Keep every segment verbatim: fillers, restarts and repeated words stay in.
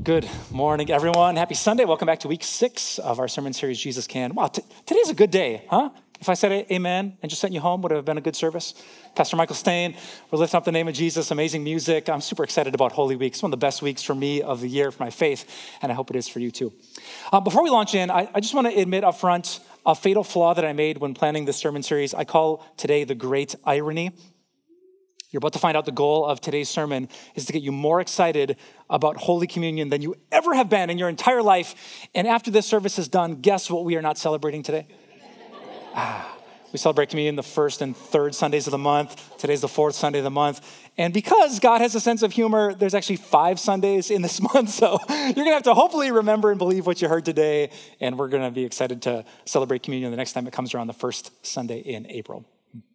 Good morning, everyone. Happy Sunday. Welcome back to week six of our sermon series, Jesus Can. Wow, t- today's a good day, huh? If I said amen and just sent you home, would it have been a good service? Pastor Michael Stain, we're lifting up the name of Jesus, amazing music. I'm super excited about Holy Week. It's one of the best weeks for me of the year for my faith, and I hope it is for you too. Uh, before we launch in, I, I just want to admit up front a fatal flaw that I made when planning this sermon series. I call today the great irony. You're about to find out the goal of today's sermon is to get you more excited about Holy Communion than you ever have been in your entire life. And after this service is done, guess what we are not celebrating today? Ah, we celebrate communion the first and third Sundays of the month. Today's the fourth Sunday of the month. And because God has a sense of humor, there's actually five Sundays in this month. So you're going to have to hopefully remember and believe what you heard today. And we're going to be excited to celebrate communion the next time it comes around the first Sunday in April.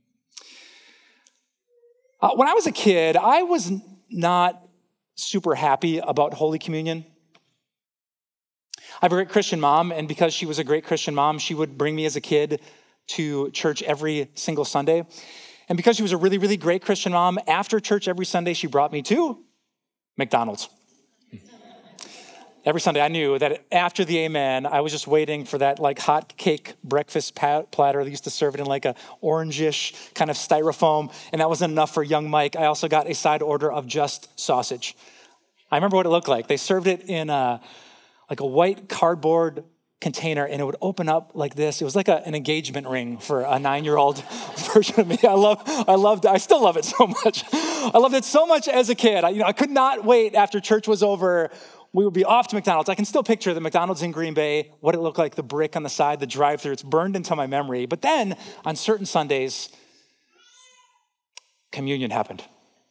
Uh, when I was a kid, I was not super happy about Holy Communion. I have a great Christian mom, and because she was a great Christian mom, she would bring me as a kid to church every single Sunday. And because she was a really, really great Christian mom, after church every Sunday, she brought me to McDonald's. Every Sunday, I knew that after the amen, I was just waiting for that like hot cake breakfast platter. They used to serve it in like a orangish kind of styrofoam, and that wasn't enough for young Mike. I also got a side order of just sausage. I remember what it looked like. They served it in a, like a white cardboard container, and it would open up like this. It was like a, an engagement ring for a nine-year-old version of me. I love, I loved, I still love it so much. I loved it so much as a kid. I, you know, I could not wait after church was over. We would be off to McDonald's. I can still picture the McDonald's in Green Bay, what it looked like, the brick on the side, the drive-thru. It's burned into my memory. But then on certain Sundays, communion happened.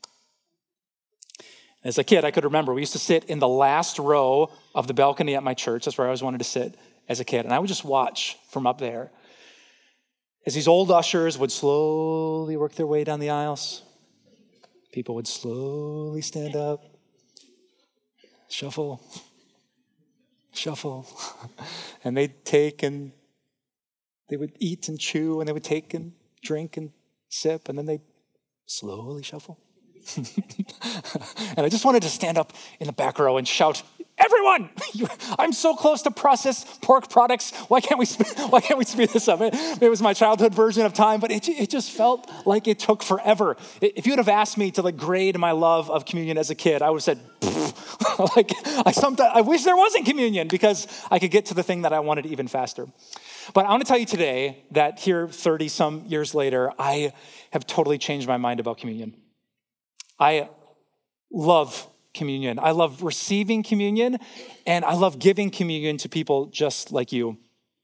As a kid, I could remember we used to sit in the last row of the balcony at my church. That's where I always wanted to sit as a kid. And I would just watch from up there as these old ushers would slowly work their way down the aisles. People would slowly stand up. Shuffle, shuffle. And they'd take and they would eat and chew, and they would take and drink and sip, and then they'd slowly shuffle. And I just wanted to stand up in the back row and shout, "Everyone, I'm so close to processed pork products. Why can't we speed, why can't we speed this up?" It, it was my childhood version of time, but it, it just felt like it took forever. If you would have asked me to like grade my love of communion as a kid, I would have said, like I sometimes I wish there wasn't communion because I could get to the thing that I wanted even faster. But I want to tell you today that here thirty some years later, I have totally changed my mind about communion. I love communion. I love receiving communion, and I love giving communion to people just like you.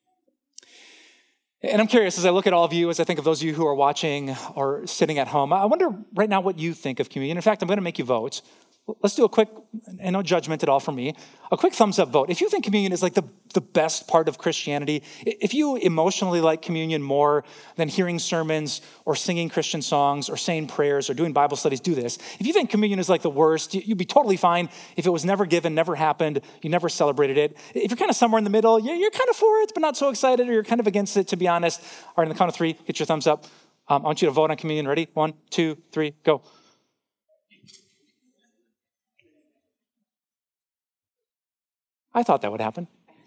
And I'm curious, as I look at all of you, as I think of those of you who are watching or sitting at home, I wonder right now what you think of communion. In fact, I'm going to make you vote. Let's do a quick, and no judgment at all from me, a quick thumbs up vote. If you think communion is like the, the best part of Christianity, if you emotionally like communion more than hearing sermons or singing Christian songs or saying prayers or doing Bible studies, do this. If you think communion is like the worst, you'd be totally fine if it was never given, never happened, you never celebrated it. If you're kind of somewhere in the middle, you're kind of for it, but not so excited, or you're kind of against it, to be honest. All right, on the count of three, get your thumbs up. Um, I want you to vote on communion. Ready? One, two, three, go. I thought that would happen.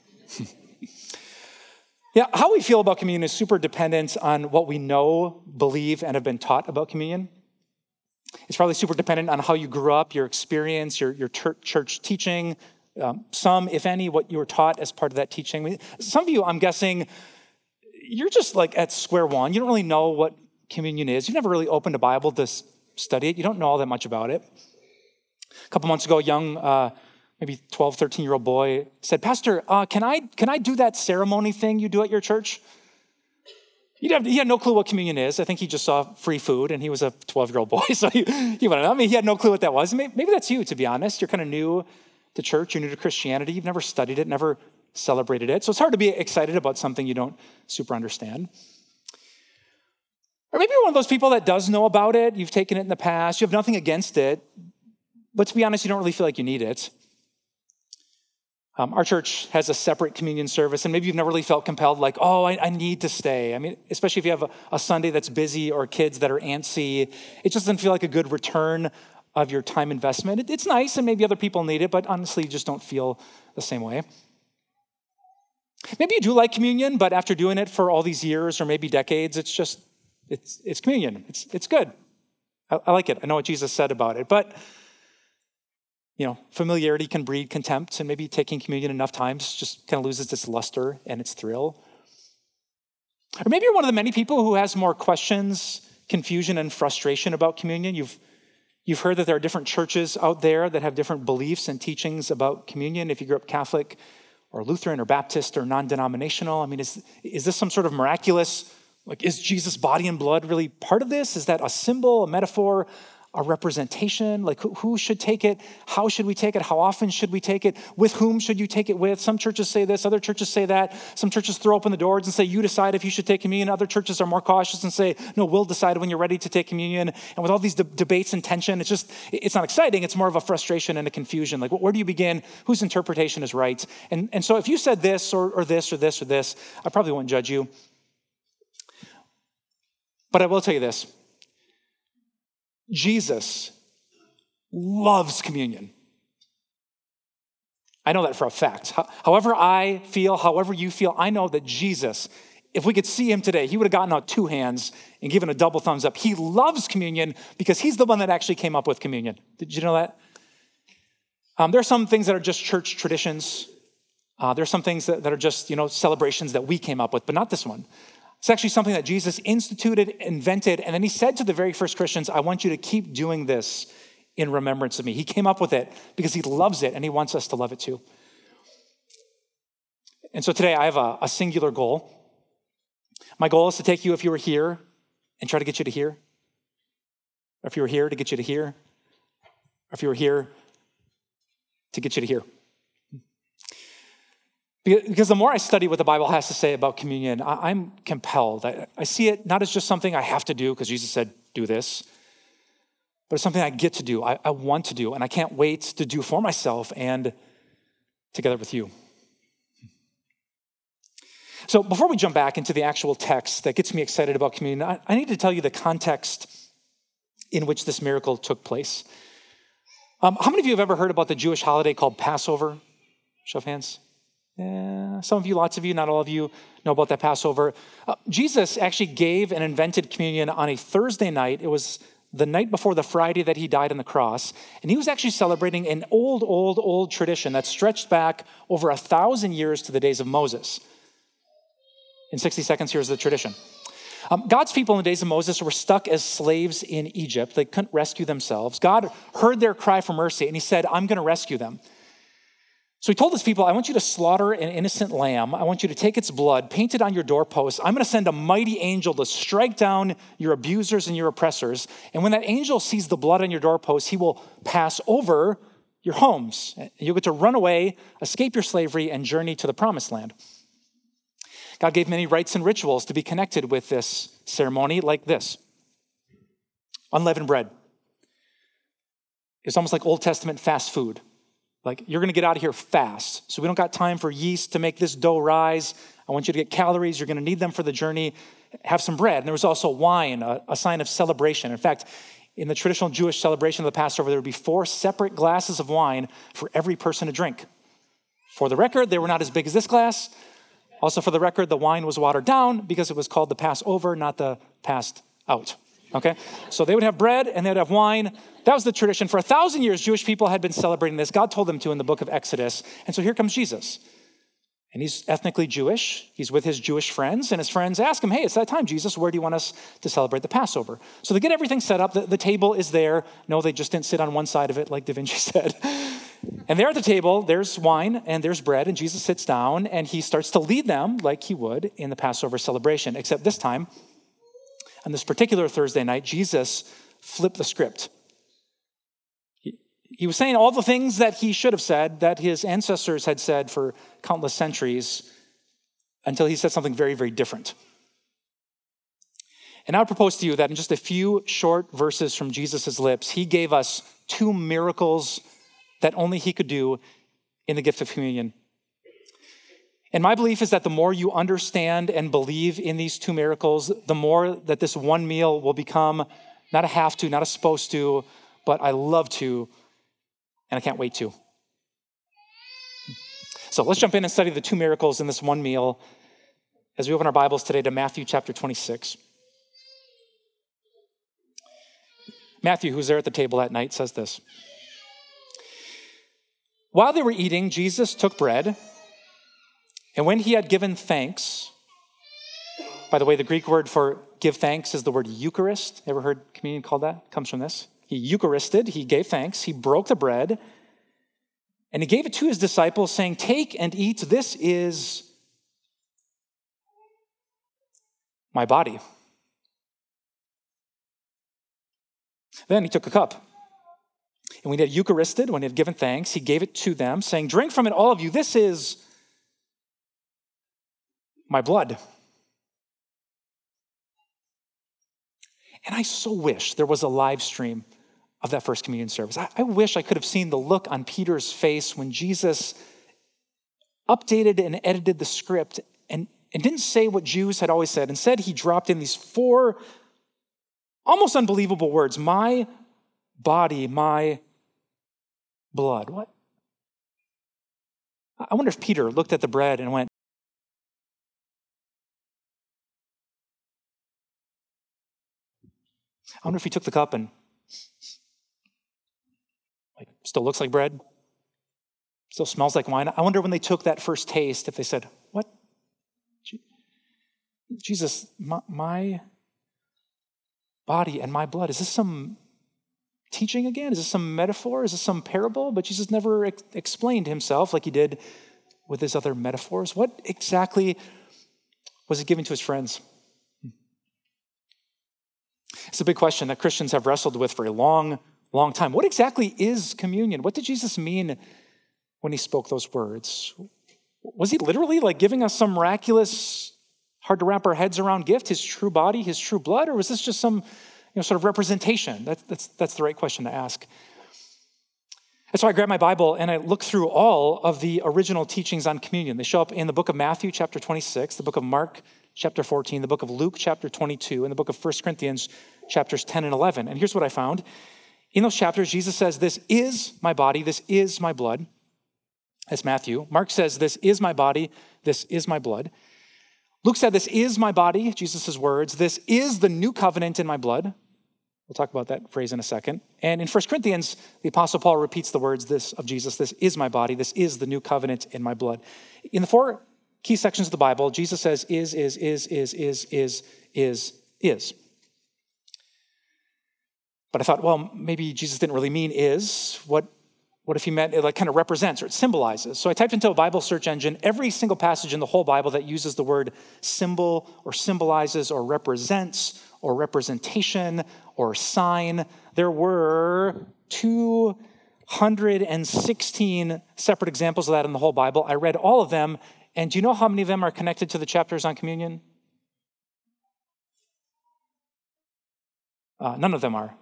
Yeah, how we feel about communion is super dependent on what we know, believe, and have been taught about communion. It's probably super dependent on how you grew up, your experience, your, your church teaching, um, some, if any, what you were taught as part of that teaching. I mean, some of you, I'm guessing, you're just like at square one. You don't really know what communion is. You've never really opened a Bible to study it. You don't know all that much about it. A couple months ago, a young uh, maybe twelve, thirteen-year-old boy said, "Pastor, uh, can I can I do that ceremony thing you do at your church?" He had, he had no clue what communion is. I think he just saw free food, and he was a twelve-year-old boy, so he, he went, I mean, he had no clue what that was. Maybe, maybe that's you, to be honest. You're kind of new to church. You're new to Christianity. You've never studied it, never celebrated it. So it's hard to be excited about something you don't super understand. Or maybe you're one of those people that does know about it. You've taken it in the past. You have nothing against it. But to be honest, you don't really feel like you need it. Um, our church has a separate communion service, and maybe you've never really felt compelled, like, oh, I, I need to stay. I mean, especially if you have a, a Sunday that's busy or kids that are antsy, it just doesn't feel like a good return of your time investment. It, it's nice, and maybe other people need it, but honestly, you just don't feel the same way. Maybe you do like communion, but after doing it for all these years or maybe decades, it's just, it's it's communion. It's it's good. I, I like it. I know what Jesus said about it. But, you know, familiarity can breed contempt, and maybe taking communion enough times just kind of loses its luster and its thrill. Or maybe you're one of the many people who has more questions, confusion, and frustration about communion. You've You've heard that there are different churches out there that have different beliefs and teachings about communion. If you grew up Catholic or Lutheran or Baptist or non-denominational, I mean, is, is this some sort of miraculous, like, is Jesus' body and blood really part of this? Is that a symbol, a metaphor, a representation? Like, who, who should take it? How should we take it? How often should we take it? With whom should you take it with? Some churches say this, other churches say that. Some churches throw open the doors and say, you decide if you should take communion. Other churches are more cautious and say, no, we'll decide when you're ready to take communion. And with all these de- debates and tension, it's just, it's not exciting. It's more of a frustration and a confusion. Like, where do you begin? Whose interpretation is right? And, and so if you said this or, or this or this or this, I probably wouldn't judge you. But I will tell you this. Jesus loves communion. I know that for a fact. However I feel, however you feel, I know that Jesus, if we could see him today, he would have gotten out two hands and given a double thumbs up. He loves communion because he's the one that actually came up with communion. Did you know that? Um, there are some things that are just church traditions. Uh, there are some things that, that are just, you know, celebrations that we came up with, but not this one. It's actually something that Jesus instituted, invented, and then he said to the very first Christians, I want you to keep doing this in remembrance of me. He came up with it because he loves it and he wants us to love it too. And so today I have a, a singular goal. My goal is to take you, if you were here, and try to get you to here. Or if you were here, to get you to here. Or if you were here, to get you to here. Because the more I study what the Bible has to say about communion, I'm compelled. I, I see it not as just something I have to do because Jesus said, do this, but it's something I get to do, I, I want to do, and I can't wait to do for myself and together with you. So before we jump back into the actual text that gets me excited about communion, I, I need to tell you the context in which this miracle took place. Um, how many of you have ever heard about the Jewish holiday called Passover? Show of hands. Yeah, some of you, lots of you, not all of you know about that Passover. Uh, Jesus actually gave and invented communion on a Thursday night. It was the night before the Friday that he died on the cross. And he was actually celebrating an old, old, old tradition that stretched back over a thousand years to the days of Moses. In sixty seconds, here's the tradition. Um, God's people in the days of Moses were stuck as slaves in Egypt. They couldn't rescue themselves. God heard their cry for mercy, and he said, I'm going to rescue them. So he told his people, I want you to slaughter an innocent lamb. I want you to take its blood, paint it on your doorposts. I'm going to send a mighty angel to strike down your abusers and your oppressors. And when that angel sees the blood on your doorposts, he will pass over your homes. You'll get to run away, escape your slavery, and journey to the promised land. God gave many rites and rituals to be connected with this ceremony, like this. Unleavened bread. It's almost like Old Testament fast food. Like, you're going to get out of here fast. So we don't got time for yeast to make this dough rise. I want you to get calories. You're going to need them for the journey. Have some bread. And there was also wine, a, a sign of celebration. In fact, in the traditional Jewish celebration of the Passover, there would be four separate glasses of wine for every person to drink. For the record, they were not as big as this glass. Also, for the record, the wine was watered down because it was called the Passover, not the passed out. Okay? So they would have bread and they would have wine. That was the tradition. For a thousand years, Jewish people had been celebrating this. God told them to in the book of Exodus. And so here comes Jesus. And he's ethnically Jewish. He's with his Jewish friends. And his friends ask him, hey, it's that time, Jesus. Where do you want us to celebrate the Passover? So they get everything set up. The, the table is there. No, they just didn't sit on one side of it like Da Vinci said. And there at the table, there's wine and there's bread. And Jesus sits down and he starts to lead them like he would in the Passover celebration. Except this time, on this particular Thursday night, Jesus flipped the script. He, he was saying all the things that he should have said, that his ancestors had said for countless centuries, until he said something very, very different. And I would propose to you that in just a few short verses from Jesus' lips, he gave us two miracles that only he could do in the gift of communion. And my belief is that the more you understand and believe in these two miracles, the more that this one meal will become not a have to, not a supposed to, but I love to, and I can't wait to. So let's jump in and study the two miracles in this one meal as we open our Bibles today to Matthew chapter twenty-six. Matthew, who's there at the table that night, says this. While they were eating, Jesus took bread, and when he had given thanks, by the way, the Greek word for give thanks is the word Eucharist. Ever heard communion called that? It comes from this. He Eucharisted, he gave thanks, he broke the bread, and he gave it to his disciples, saying, take and eat, this is my body. Then he took a cup. And when he had Eucharisted, when he had given thanks, he gave it to them, saying, drink from it, all of you. This is my blood. And I so wish there was a live stream of that first communion service. I, I wish I could have seen the look on Peter's face when Jesus updated and edited the script and, and didn't say what Jews had always said. Instead, he dropped in these four almost unbelievable words, my body, my blood. What? I wonder if Peter looked at the bread and went, I wonder if he took the cup and like still looks like bread, still smells like wine. I wonder when they took that first taste if they said, what? Jesus, my, my body and my blood, is this some teaching again? Is this some metaphor? Is this some parable? But Jesus never ex- explained himself like he did with his other metaphors. What exactly was he giving to his friends? It's a big question that Christians have wrestled with for a long, long time. What exactly is communion? What did Jesus mean when he spoke those words? Was he literally like giving us some miraculous, hard to wrap our heads around gift, his true body, his true blood? Or was this just some you know, sort of representation? That's, that's, that's the right question to ask. And so I grabbed my Bible and I looked through all of the original teachings on communion. They show up in the book of Matthew, chapter twenty-six, the book of Mark, chapter fourteen, the book of Luke, chapter twenty-two, and the book of First Corinthians, chapters ten and eleven. And here's what I found. In those chapters, Jesus says, this is my body, this is my blood. That's Matthew. Mark says, this is my body, this is my blood. Luke said, this is my body, Jesus' words. This is the new covenant in my blood. We'll talk about that phrase in a second. And in First Corinthians, the Apostle Paul repeats the words this of Jesus, this is my body, this is the new covenant in my blood. In the four key sections of the Bible, Jesus says is, is, is, is, is, is, is, is. But I thought, well, maybe Jesus didn't really mean is. What, what if he meant it like kind of represents or it symbolizes? So I typed into a Bible search engine every single passage in the whole Bible that uses the word symbol or symbolizes or represents or representation or sign. There were two hundred sixteen separate examples of that in the whole Bible. I read all of them. And do you know how many of them are connected to the chapters on communion? Uh, none of them are.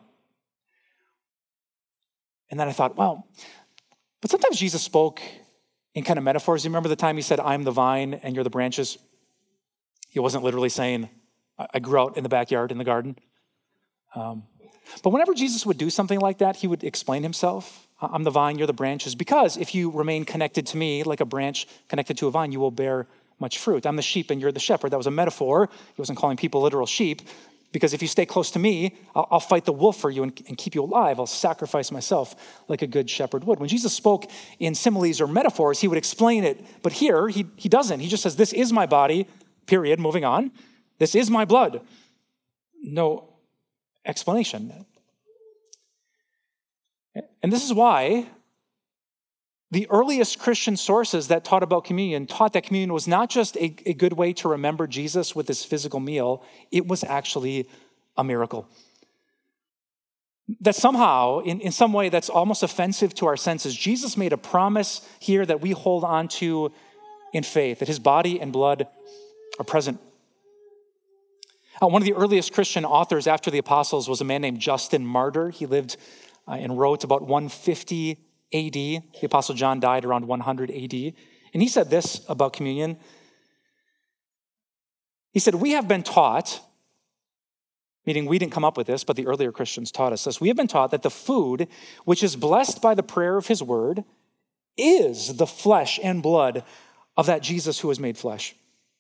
And then I thought, well, but sometimes Jesus spoke in kind of metaphors. You remember the time he said, I'm the vine and you're the branches? He wasn't literally saying, I grew out in the backyard, in the garden. Um, but whenever Jesus would do something like that, he would explain himself. I'm the vine, you're the branches. Because if you remain connected to me, like a branch connected to a vine, you will bear much fruit. I'm the sheep and you're the shepherd. That was a metaphor. He wasn't calling people literal sheep. Because if you stay close to me, I'll, I'll fight the wolf for you and, and keep you alive. I'll sacrifice myself like a good shepherd would. When Jesus spoke in similes or metaphors, he would explain it. But here, he, he doesn't. He just says, this is my body, period, moving on. This is my blood. No explanation. And this is why the earliest Christian sources that taught about communion taught that communion was not just a, a good way to remember Jesus with this physical meal, it was actually a miracle. That somehow, in, in some way that's almost offensive to our senses, Jesus made a promise here that we hold on to in faith, that his body and blood are present. Uh, one of the earliest Christian authors after the apostles was a man named Justin Martyr. He lived uh, and wrote about one fifty A D. The apostle John died around one hundred A D. And he said this about communion. He said, we have been taught meaning we didn't come up with this, but the earlier Christians taught us this. We have been taught that the food, which is blessed by the prayer of his word, is the flesh and blood of that Jesus who was made flesh.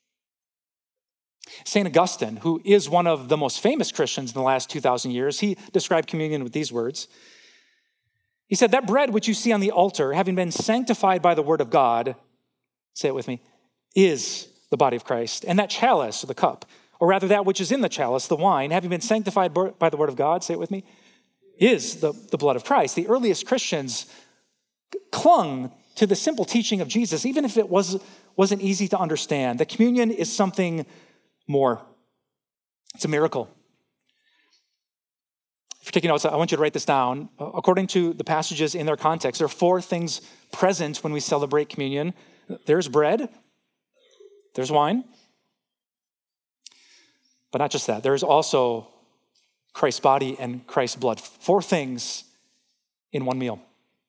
Saint Augustine, who is one of the most famous Christians in the last two thousand years, he described communion with these words. He said, that bread which you see on the altar, having been sanctified by the word of God, say it with me, is the body of Christ. And that chalice, or the cup, or rather that which is in the chalice, the wine, having been sanctified by the word of God, say it with me, is the, the blood of Christ. The earliest Christians clung to the simple teaching of Jesus, even if it was, wasn't easy to understand. The communion is something more. It's a miracle. If you're taking notes, I want you to write this down. According to the passages in their context, there are four things present when we celebrate communion. There's bread, there's wine, but not just that. There's also Christ's body and Christ's blood. Four things in one meal.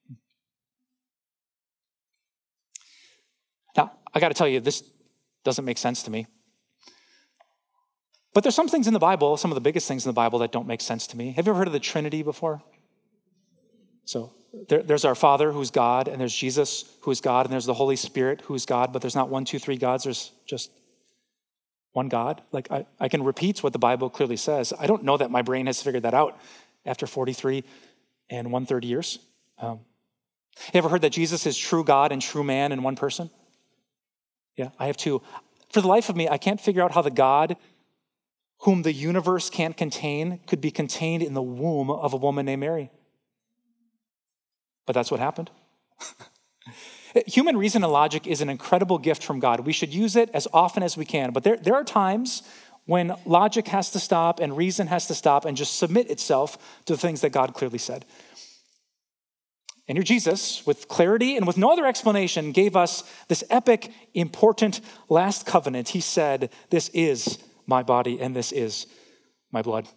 Now, I got to tell you, this doesn't make sense to me. But there's some things in the Bible, some of the biggest things in the Bible that don't make sense to me. Have you ever heard of the Trinity before? So there, there's our Father who's God, and there's Jesus who is God, and there's the Holy Spirit who's God, but there's not one, two, three gods. There's just one God. Like I, I can repeat what the Bible clearly says. I don't know that my brain has figured that out after forty-three and one-third years. Um, you ever heard that Jesus is true God and true man in one person? Yeah, I have two. For the life of me, I can't figure out how the God whom the universe can't contain could be contained in the womb of a woman named Mary. But that's what happened. Human reason and logic is an incredible gift from God. We should use it as often as we can. But there, there are times when logic has to stop and reason has to stop and just submit itself to the things that God clearly said. And here Jesus, with clarity and with no other explanation, gave us this epic, important last covenant. He said, this is my body and this is my blood.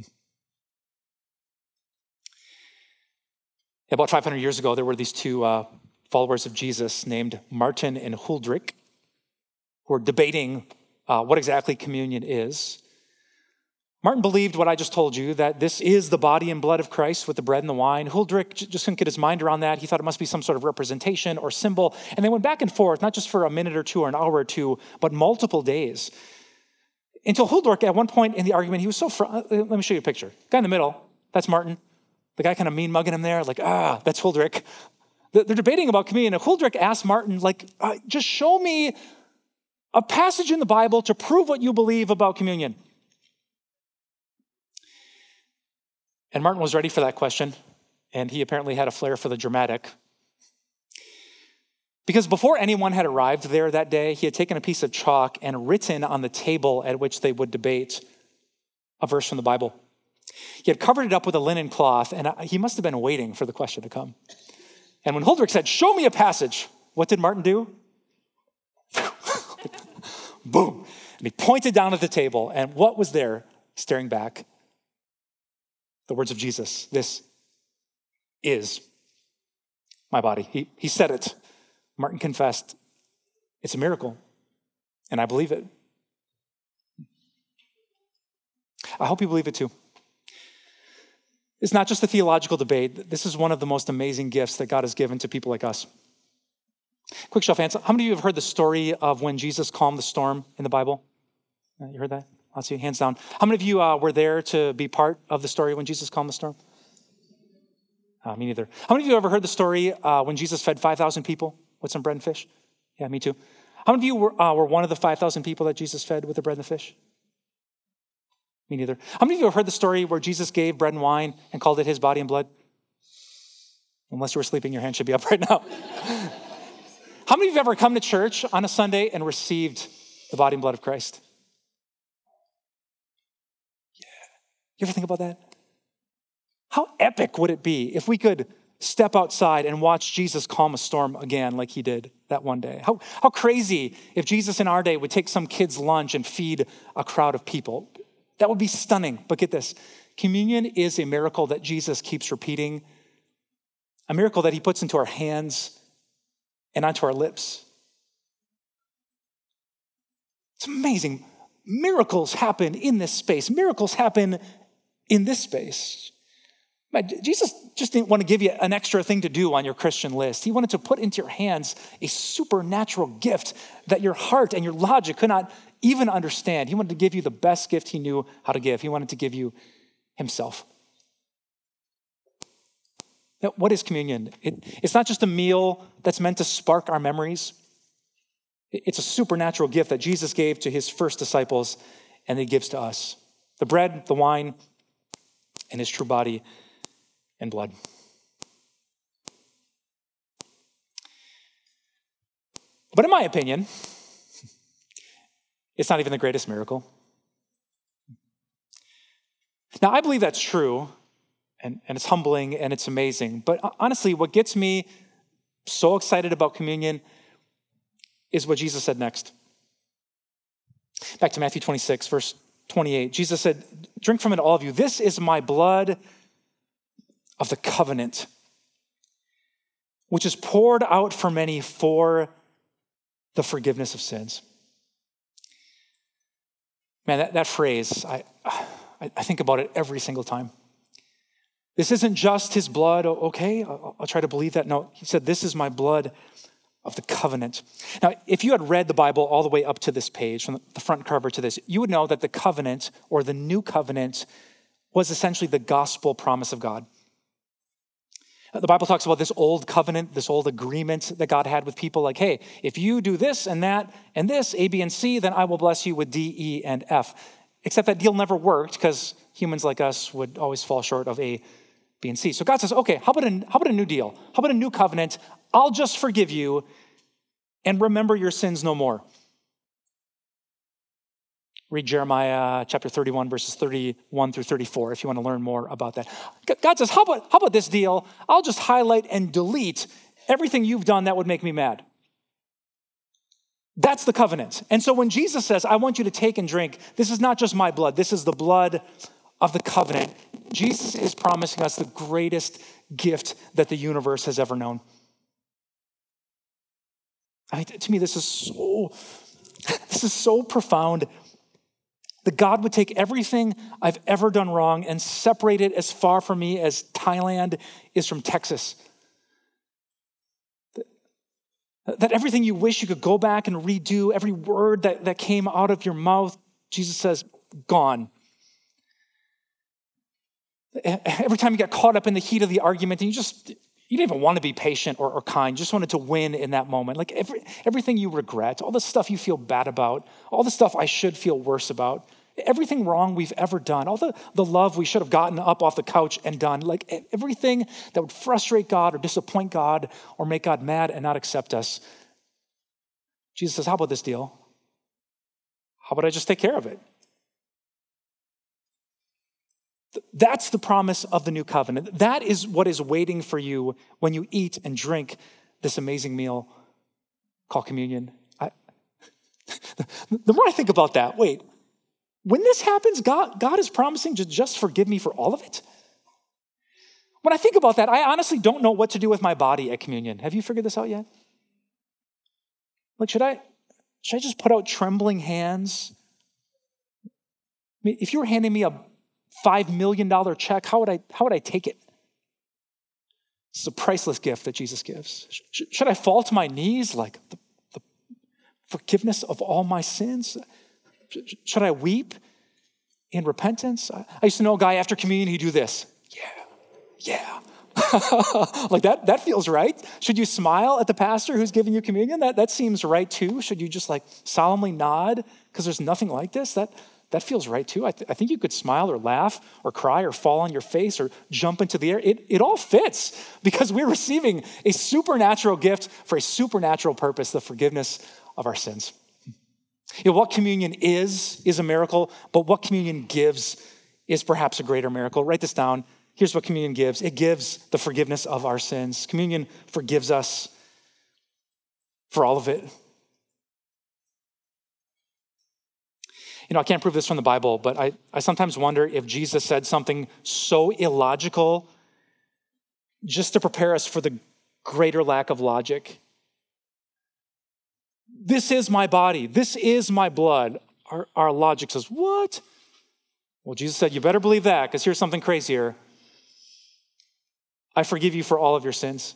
About five hundred years ago, there were these two uh, followers of Jesus named Martin and Huldrych who were debating uh, what exactly communion is. Martin believed what I just told you, that this is the body and blood of Christ with the bread and the wine. Huldrych just couldn't get his mind around that. He thought it must be some sort of representation or symbol. And they went back and forth, not just for a minute or two or an hour or two, but multiple days. Until Huldrych, at one point in the argument, he was so, fr- let me show you a picture. Guy in the middle, that's Martin. The guy kind of mean mugging him there, like, ah, that's Huldrych. They're debating about communion. And Huldrych asked Martin, like, uh, just show me a passage in the Bible to prove what you believe about communion. And Martin was ready for that question, and he apparently had a flair for the dramatic. Because before anyone had arrived there that day, he had taken a piece of chalk and written on the table at which they would debate a verse from the Bible. He had covered it up with a linen cloth, and he must have been waiting for the question to come. And when Huldrych said, show me a passage, what did Martin do? Boom. And he pointed down at the table, and what was there staring back? The words of Jesus. This is my body. He, he said it. Martin confessed. It's a miracle, and I believe it. I hope you believe it too. It's not just a theological debate. This is one of the most amazing gifts that God has given to people like us. Quick show of hands. How many of you have heard the story of when Jesus calmed the storm in the Bible? You heard that? Lots of you, hands down. How many of you uh, were there to be part of the story when Jesus calmed the storm? Uh, me neither. How many of you ever heard the story uh, when Jesus fed five thousand people with some bread and fish? Yeah, me too. How many of you were, uh, were one of the five thousand people that Jesus fed with the bread and the fish? Me neither. How many of you have heard the story where Jesus gave bread and wine and called it his body and blood? Unless you were sleeping, your hand should be up right now. How many of you have ever come to church on a Sunday and received the body and blood of Christ? Yeah. You ever think about that? How epic would it be if we could step outside and watch Jesus calm a storm again like he did that one day? How, how crazy if Jesus in our day would take some kid's lunch and feed a crowd of people? That would be stunning. But get this, communion is a miracle that Jesus keeps repeating, a miracle that he puts into our hands and onto our lips. It's amazing. Miracles happen in this space. Miracles happen in this space. Man, Jesus just didn't want to give you an extra thing to do on your Christian list. He wanted to put into your hands a supernatural gift that your heart and your logic could not even understand. He wanted to give you the best gift he knew how to give. He wanted to give you himself. Now, what is communion? It, it's not just a meal that's meant to spark our memories. It's a supernatural gift that Jesus gave to his first disciples and he gives to us. The bread, the wine, and his true body and blood. But in my opinion, it's not even the greatest miracle. Now, I believe that's true, and, and it's humbling, and it's amazing. But honestly, what gets me so excited about communion is what Jesus said next. Back to Matthew twenty-six, verse twenty-eight. Jesus said, "Drink from it, all of you. This is my blood of the covenant, which is poured out for many for the forgiveness of sins." Man, that, that phrase, I, I think about it every single time. This isn't just his blood. Okay, I'll, I'll try to believe that. No, he said, this is my blood of the covenant. Now, if you had read the Bible all the way up to this page, from the front cover to this, you would know that the covenant or the new covenant was essentially the gospel promise of God. The Bible talks about this old covenant, this old agreement that God had with people, like, hey, if you do this and that and this, A, B, and C, then I will bless you with D, E, and F. Except that deal never worked because humans like us would always fall short of A, B, and C. So God says, okay, how about a, how about a new deal? How about a new covenant? I'll just forgive you and remember your sins no more. Read Jeremiah chapter thirty-one, verses thirty-one through thirty-four if you want to learn more about that. God says, how about, how about this deal? I'll just highlight and delete everything you've done that would make me mad. That's the covenant. And so when Jesus says, I want you to take and drink, this is not just my blood. This is the blood of the covenant. Jesus is promising us the greatest gift that the universe has ever known. I mean, to me, this is so, this is so profound. That God would take everything I've ever done wrong and separate it as far from me as Thailand is from Texas. That everything you wish you could go back and redo, every word that, that came out of your mouth, Jesus says, gone. Every time you got caught up in the heat of the argument and you just, you didn't even want to be patient or, or kind, you just wanted to win in that moment. Like every, everything you regret, all the stuff you feel bad about, all the stuff I should feel worse about, everything wrong we've ever done, all the, the love we should have gotten up off the couch and done, like everything that would frustrate God or disappoint God or make God mad and not accept us. Jesus says, how about this deal? How about I just take care of it? That's the promise of the new covenant. That is what is waiting for you when you eat and drink this amazing meal called communion. I, the more I think about that, wait, when this happens, God, God is promising to just forgive me for all of it? When I think about that, I honestly don't know what to do with my body at communion. Have you figured this out yet? Like, should I, should I just put out trembling hands? I mean, if you were handing me a five million dollars check, how would I how would I take it? It's a priceless gift that Jesus gives. Sh- should I fall to my knees like the, the forgiveness of all my sins? Sh- should I weep in repentance? I, I used to know a guy after communion, he'd do this. Yeah, yeah. Like that, that feels right. Should you smile at the pastor who's giving you communion? That, that seems right too. Should you just like solemnly nod because there's nothing like this? That That feels right too. I, th- I think you could smile or laugh or cry or fall on your face or jump into the air. It, it all fits because we're receiving a supernatural gift for a supernatural purpose, the forgiveness of our sins. You know, what communion is, is a miracle, but what communion gives is perhaps a greater miracle. Write this down. Here's what communion gives. It gives the forgiveness of our sins. Communion forgives us for all of it. You know, I can't prove this from the Bible, but I, I sometimes wonder if Jesus said something so illogical just to prepare us for the greater lack of logic. This is my body. This is my blood. Our, our logic says, what? Well, Jesus said, you better believe that, because here's something crazier. I forgive you for all of your sins.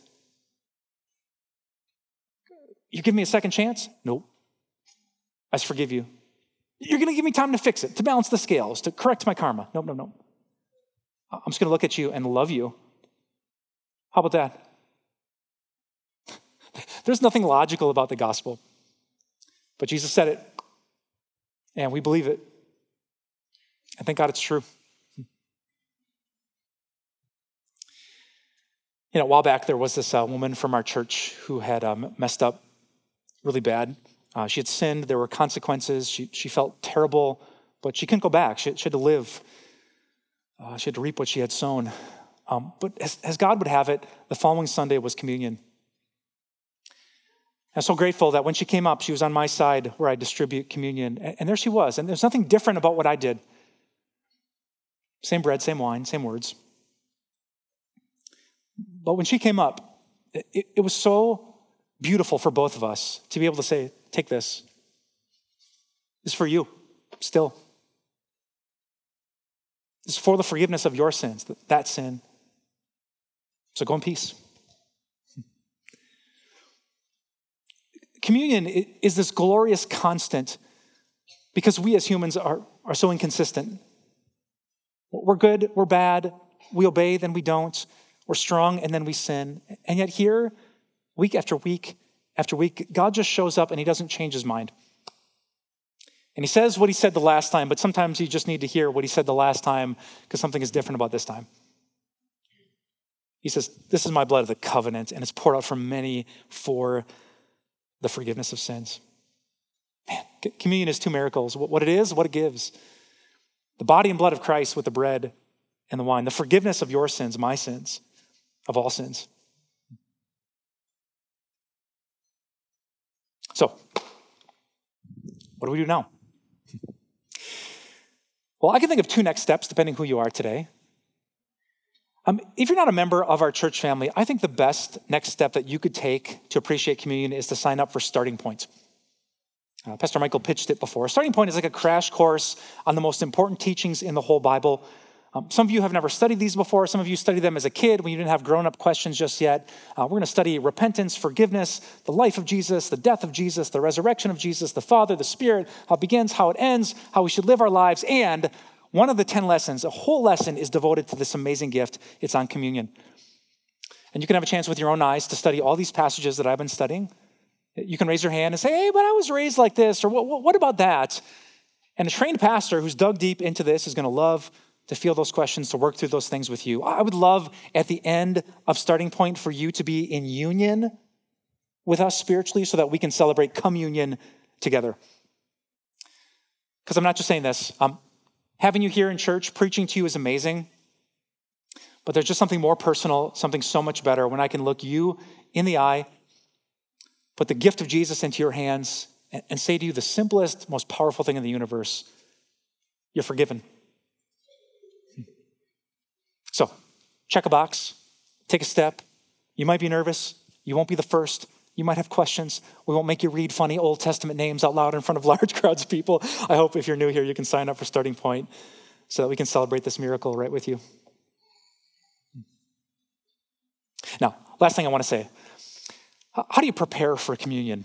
You give me a second chance? Nope. I just forgive you. You're going to give me time to fix it, to balance the scales, to correct my karma. Nope, nope, nope. I'm just going to look at you and love you. How about that? There's nothing logical about the gospel. But Jesus said it, and we believe it. And thank God it's true. You know, a while back, there was this uh, woman from our church who had um, messed up really bad. Uh, she had sinned. There were consequences. She she felt terrible, but she couldn't go back. She, she had to live. Uh, she had to reap what she had sown. Um, but as, as God would have it, the following Sunday was communion. I'm so grateful that when she came up, she was on my side where I distribute communion. And, and there she was. And there's nothing different about what I did. Same bread, same wine, same words. But when she came up, it, it was so beautiful for both of us to be able to say, take this. This is for you, still. This is for the forgiveness of your sins, that sin. So go in peace. Communion is this glorious constant because we as humans are, are so inconsistent. We're good, we're bad, we obey, then we don't. We're strong, and then we sin. And yet here, week after week after week, God just shows up and he doesn't change his mind. And he says what he said the last time, but sometimes you just need to hear what he said the last time because something is different about this time. He says, this is my blood of the covenant, and it's poured out for many for the forgiveness of sins. Man, communion is two miracles. What it is, what it gives. The body and blood of Christ with the bread and the wine. The forgiveness of your sins, my sins, of all sins. So, what do we do now? Well, I can think of two next steps depending who you are today. Um, if you're not a member of our church family, I think the best next step that you could take to appreciate communion is to sign up for Starting Point. Uh, Pastor Michael pitched it before. Starting Point is like a crash course on the most important teachings in the whole Bible. Um, some of you have never studied these before. Some of you studied them as a kid when you didn't have grown-up questions just yet. Uh, we're going to study repentance, forgiveness, the life of Jesus, the death of Jesus, the resurrection of Jesus, the Father, the Spirit, how it begins, how it ends, how we should live our lives, and one of the ten lessons, a whole lesson is devoted to this amazing gift. It's on communion. And you can have a chance with your own eyes to study all these passages that I've been studying. You can raise your hand and say, hey, but I was raised like this, or what, what about that? And a trained pastor who's dug deep into this is going to love to feel those questions, to work through those things with you. I would love at the end of Starting Point for you to be in union with us spiritually so that we can celebrate communion together. Because I'm not just saying this. Um, having you here in church, preaching to you is amazing. But there's just something more personal, something so much better when I can look you in the eye, put the gift of Jesus into your hands, and, and say to you the simplest, most powerful thing in the universe: you're forgiven. So, check a box, take a step. You might be nervous. You won't be the first. You might have questions. We won't make you read funny Old Testament names out loud in front of large crowds of people. I hope if you're new here, you can sign up for Starting Point so that we can celebrate this miracle right with you. Now, last thing I want to say, how do you prepare for communion?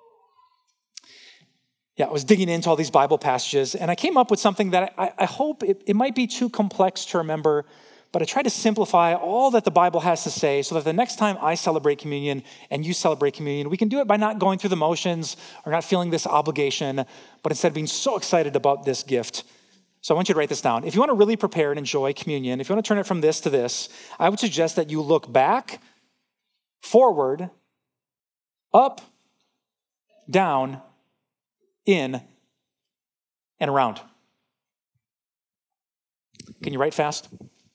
Yeah, I was digging into all these Bible passages, and I came up with something that I, I hope it, it might be too complex to remember, but I try to simplify all that the Bible has to say so that the next time I celebrate communion and you celebrate communion, we can do it by not going through the motions or not feeling this obligation, but instead being so excited about this gift. So I want you to write this down. If you want to really prepare and enjoy communion, if you want to turn it from this to this, I would suggest that you look back, forward, up, down, in, and around. Can you write fast?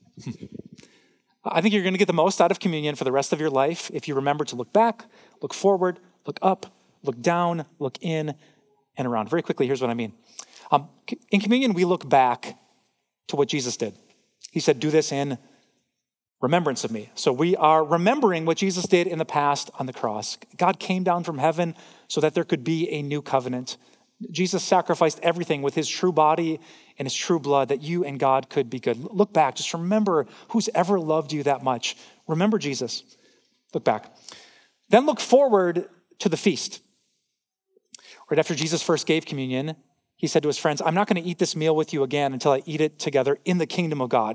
I think you're going to get the most out of communion for the rest of your life if you remember to look back, look forward, look up, look down, look in, and around. Very quickly, here's what I mean. Um, in communion, we look back to what Jesus did. He said, do this in remembrance of me. So we are remembering what Jesus did in the past on the cross. God came down from heaven so that there could be a new covenant. Jesus sacrificed everything with his true body and his true blood that you and God could be good. Look back. Just remember who's ever loved you that much. Remember Jesus. Look back. Then look forward to the feast. Right after Jesus first gave communion, he said to his friends, I'm not going to eat this meal with you again until I eat it together in the kingdom of God.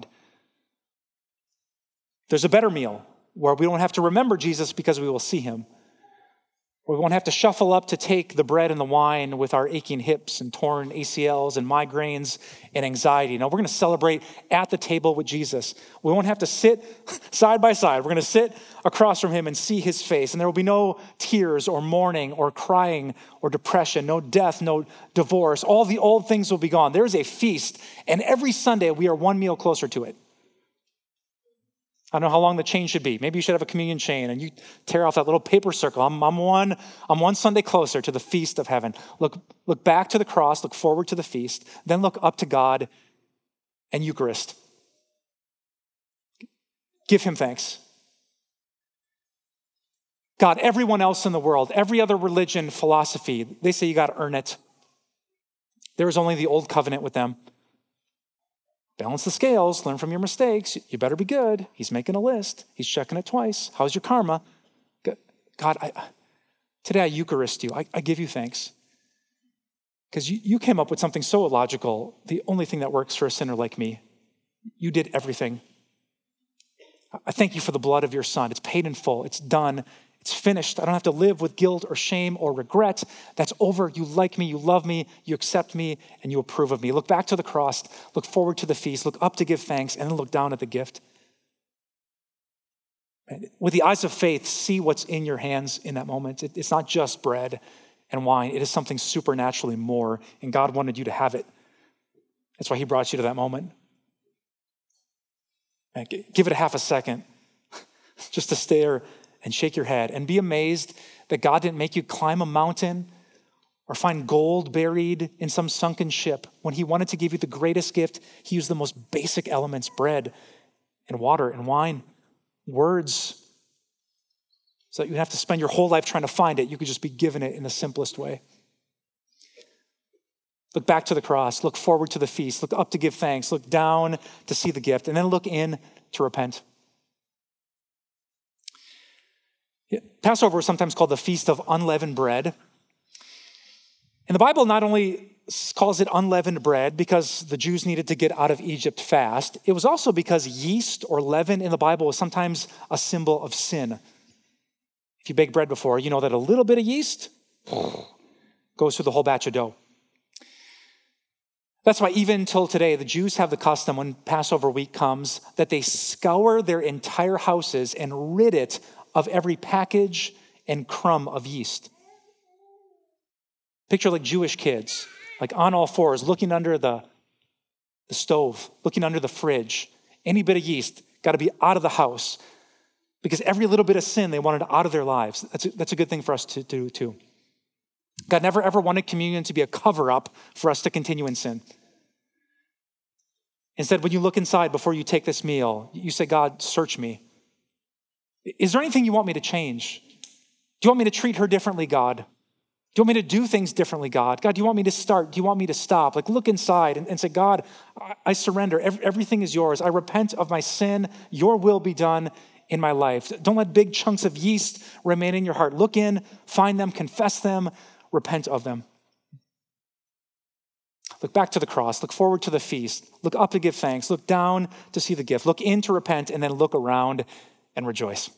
There's a better meal where we don't have to remember Jesus because we will see him. We won't have to shuffle up to take the bread and the wine with our aching hips and torn A C Ls and migraines and anxiety. No, we're going to celebrate at the table with Jesus. We won't have to sit side by side. We're going to sit across from him and see his face. And there will be no tears or mourning or crying or depression, no death, no divorce. All the old things will be gone. There is a feast, and every Sunday we are one meal closer to it. I don't know how long the chain should be. Maybe you should have a communion chain and you tear off that little paper circle. I'm, I'm, one, I'm one Sunday closer to the feast of heaven. Look, look back to the cross, look forward to the feast, then look up to God and Eucharist. Give him thanks. God, everyone else in the world, every other religion, philosophy, they say you got to earn it. There is only the old covenant with them. Balance the scales, learn from your mistakes. You better be good. He's making a list. He's checking it twice. How's your karma? God, I, today I Eucharist you. I, I give you thanks. Because you, you came up with something so illogical, the only thing that works for a sinner like me. You did everything. I thank you for the blood of your son. It's paid in full. It's done. It's finished. I don't have to live with guilt or shame or regret. That's over. You like me, you love me, you accept me, and you approve of me. Look back to the cross, look forward to the feast, look up to give thanks, and then look down at the gift. With the eyes of faith, see what's in your hands in that moment. It's not just bread and wine. It is something supernaturally more, and God wanted you to have it. That's why he brought you to that moment. Give it a half a second just to stare and shake your head and be amazed that God didn't make you climb a mountain or find gold buried in some sunken ship. When he wanted to give you the greatest gift, he used the most basic elements, bread and water and wine, words, so that you have to spend your whole life trying to find it. You could just be given it in the simplest way. Look back to the cross, look forward to the feast, look up to give thanks, look down to see the gift, and then look in to repent. Passover is sometimes called the Feast of Unleavened Bread. And the Bible not only calls it unleavened bread because the Jews needed to get out of Egypt fast, it was also because yeast or leaven in the Bible was sometimes a symbol of sin. If you baked bread before, you know that a little bit of yeast goes through the whole batch of dough. That's why even till today, the Jews have the custom when Passover week comes that they scour their entire houses and rid it of every package and crumb of yeast. Picture like Jewish kids, like on all fours, looking under the, the stove, looking under the fridge. Any bit of yeast got to be out of the house because every little bit of sin they wanted out of their lives. That's a, that's a good thing for us to do too. God never ever wanted communion to be a cover-up for us to continue in sin. Instead, when you look inside before you take this meal, you say, God, search me. Is there anything you want me to change? Do you want me to treat her differently, God? Do you want me to do things differently, God? God, do you want me to start? Do you want me to stop? Like look inside and, and say, God, I, I surrender. Every, everything is yours. I repent of my sin. Your will be done in my life. Don't let big chunks of yeast remain in your heart. Look in, find them, confess them, repent of them. Look back to the cross. Look forward to the feast. Look up to give thanks. Look down to see the gift. Look in to repent, and then look around and rejoice.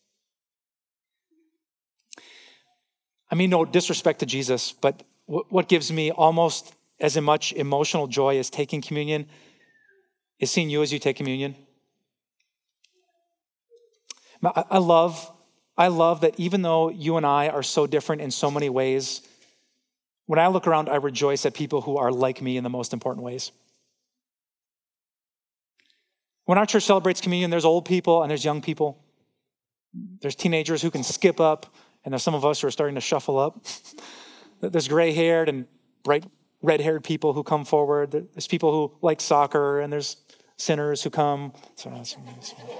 I mean, no disrespect to Jesus, but what gives me almost as much emotional joy as taking communion is seeing you as you take communion. I love, I love that even though you and I are so different in so many ways, when I look around, I rejoice at people who are like me in the most important ways. When our church celebrates communion, there's old people and there's young people. There's teenagers who can skip up, and there's some of us who are starting to shuffle up. There's gray-haired and bright red-haired people who come forward. There's people who like soccer, and there's sinners who come.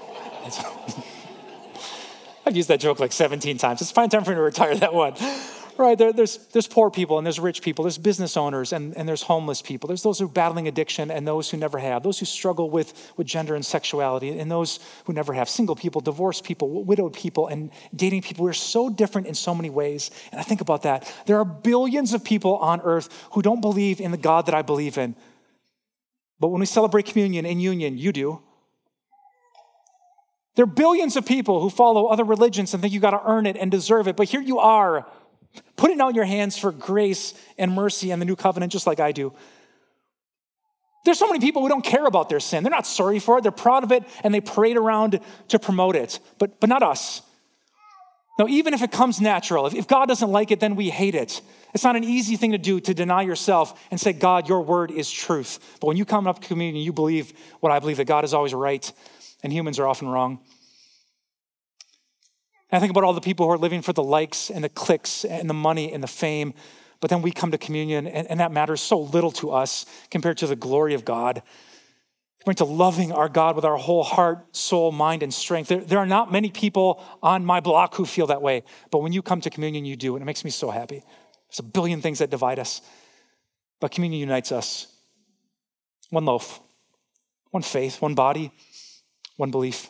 I've used that joke like seventeen times. It's fine time for me to retire that one. right? There, there's, there's poor people and there's rich people. There's business owners and, and there's homeless people. There's those who are battling addiction and those who never have. Those who struggle with, with gender and sexuality and those who never have. Single people, divorced people, widowed people, and dating people. We're so different in so many ways. And I think about that. There are billions of people on earth who don't believe in the God that I believe in. But when we celebrate communion and union, you do. There are billions of people who follow other religions and think you got to earn it and deserve it. But here you are, putting out your hands for grace and mercy and the new covenant, just like I do. There's so many people who don't care about their sin. They're not sorry for it. They're proud of it, and they parade around to promote it. But, but not us. No, even if it comes natural, if, if God doesn't like it, then we hate it. It's not an easy thing to do, to deny yourself and say, God, your word is truth. But when you come up to communion, you believe what I believe, that God is always right and humans are often wrong. And I think about all the people who are living for the likes and the clicks and the money and the fame, but then we come to communion and, and that matters so little to us compared to the glory of God. Compared to loving our God with our whole heart, soul, mind, and strength. There, there are not many people on my block who feel that way, but when you come to communion, you do, and it makes me so happy. There's a billion things that divide us, but communion unites us. One loaf, one faith, one body, one belief.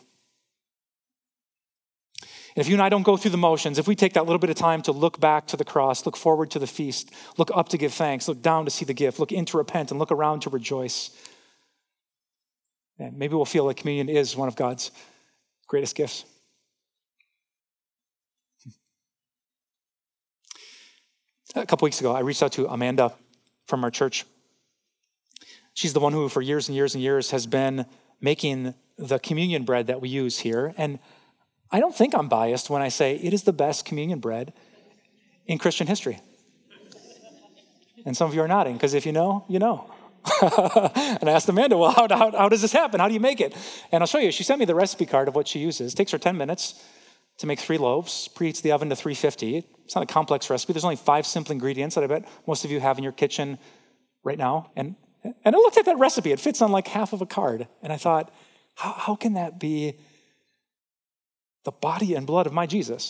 And if you and I don't go through the motions, if we take that little bit of time to look back to the cross, look forward to the feast, look up to give thanks, look down to see the gift, look in to repent, and look around to rejoice, and maybe we'll feel like communion is one of God's greatest gifts. A couple weeks ago, I reached out to Amanda from our church. She's the one who, for years and years and years, has been making the communion bread that we use here. And I don't think I'm biased when I say it is the best communion bread in Christian history. And some of you are nodding, because if you know, you know. And I asked Amanda, well, how, how, how does this happen? How do you make it? And I'll show you. She sent me the recipe card of what she uses. It takes her ten minutes to make three loaves, preheats the oven to three fifty. It's not a complex recipe. There's only five simple ingredients that I bet most of you have in your kitchen right now. And, and I looked at that recipe. It fits on like half of a card. And I thought, how, how can that be the body and blood of my Jesus?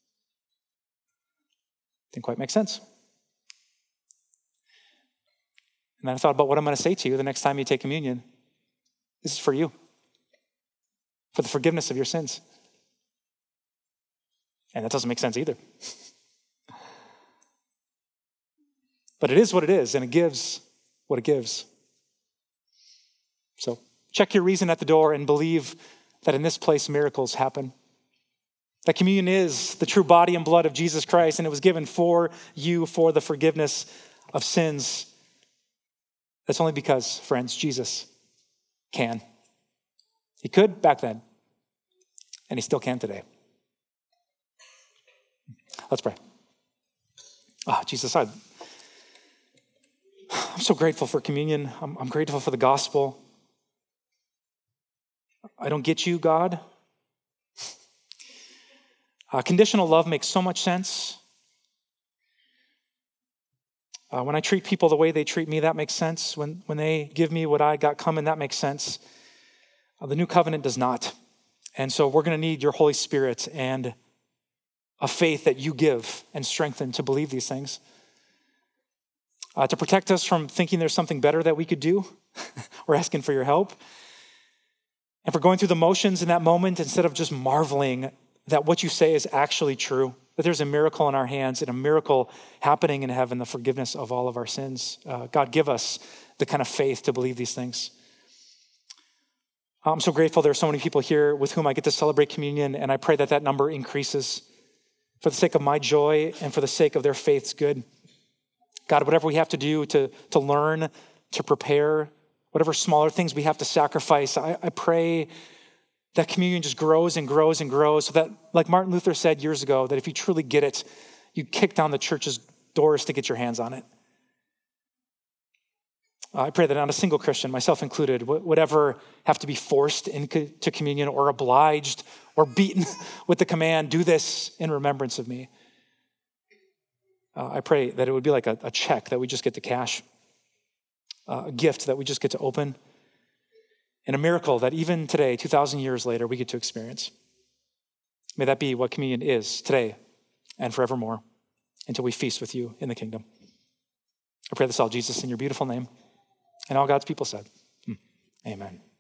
Didn't quite make sense. And then I thought about what I'm going to say to you the next time you take communion. This is for you, for the forgiveness of your sins. And that doesn't make sense either. But it is what it is, and it gives what it gives. So check your reason at the door and believe that in this place miracles happen. That communion is the true body and blood of Jesus Christ, and it was given for you for the forgiveness of sins. That's only because, friends, Jesus can. He could back then, and he still can today. Let's pray. Oh, Jesus, I, I'm so grateful for communion. I'm, I'm grateful for the gospel. I don't get you, God. Uh, conditional love makes so much sense. Uh, when I treat people the way they treat me, that makes sense. When, when they give me what I got coming, that makes sense. Uh, the new covenant does not. And so we're going to need your Holy Spirit and a faith that you give and strengthen to believe these things. Uh, to protect us from thinking there's something better that we could do. We're asking for your help. And for going through the motions in that moment instead of just marveling that what you say is actually true, that there's a miracle in our hands and a miracle happening in heaven, the forgiveness of all of our sins. Uh, God, give us the kind of faith to believe these things. I'm so grateful there are so many people here with whom I get to celebrate communion, and I pray that that number increases for the sake of my joy and for the sake of their faith's good. God, whatever we have to do to, to learn, to prepare, whatever smaller things we have to sacrifice, I, I pray that communion just grows and grows and grows so that, like Martin Luther said years ago, that if you truly get it, you kick down the church's doors to get your hands on it. Uh, I pray that not a single Christian, myself included, would ever have to be forced into communion or obliged or beaten with the command, do this in remembrance of me. Uh, I pray that it would be like a, a check that we just get to cash, uh, a gift that we just get to open, and a miracle that even today, two thousand years later, we get to experience. May that be what communion is today and forevermore. until we feast with you in the kingdom. I pray this all, Jesus, in your beautiful name. And all God's people said, hmm, amen.